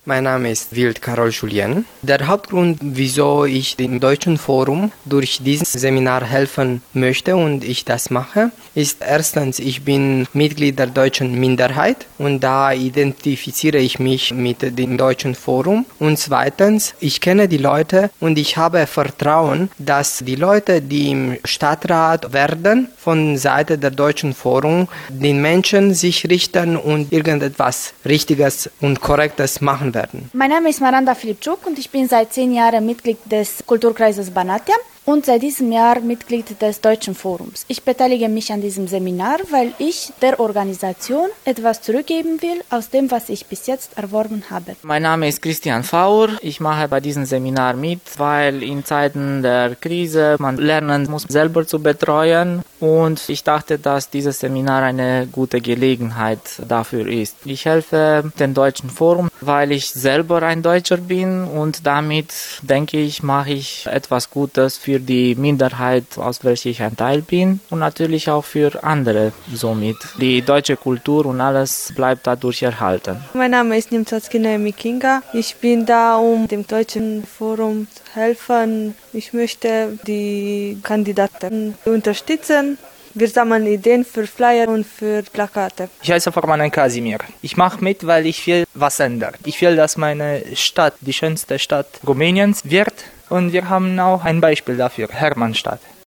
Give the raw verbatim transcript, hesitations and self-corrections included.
Mein Name ist Wild Karol Julien. Der Hauptgrund, wieso ich dem Deutschen Forum durch dieses Seminar helfen möchte und ich das mache, ist erstens, ich bin Mitglied der deutschen Minderheit und da identifiziere ich mich mit dem Deutschen Forum. Und zweitens, ich kenne die Leute und ich habe Vertrauen, dass die Leute, die im Stadtrat werden, von Seite der Deutschen Forum, den Menschen sich richten und irgendetwas Richtiges und Korrektes machen werden. Mein Name ist Maranda Filipczuk und ich bin seit zehn Jahren Mitglied des Kulturkreises Banatia und seit diesem Jahr Mitglied des Deutschen Forums. Ich beteilige mich an diesem Seminar, weil ich der Organisation etwas zurückgeben will aus dem, was ich bis jetzt erworben habe. Mein Name ist Christian Faur. Ich mache bei diesem Seminar mit, weil in Zeiten der Krise man lernen muss, selber zu betreuen. Und ich dachte, dass dieses Seminar eine gute Gelegenheit dafür ist. Ich helfe dem Deutschen Forum, weil ich selber ein Deutscher bin und damit, denke ich, mache ich etwas Gutes für die Minderheit, aus welcher ich ein Teil bin und natürlich auch für andere somit. Die deutsche Kultur und alles bleibt dadurch erhalten. Mein Name ist Nimzatskina Mikinga. Ich bin da, um dem Deutschen Forum zu helfen. Ich möchte die Kandidaten unterstützen. Wir sammeln Ideen für Flyer und für Plakate. Ich heiße Formanen Kasimir. Ich mache mit, weil ich will was ändern. Ich will, dass meine Stadt die schönste Stadt Rumäniens wird. Und wir haben auch ein Beispiel dafür, Hermannstadt.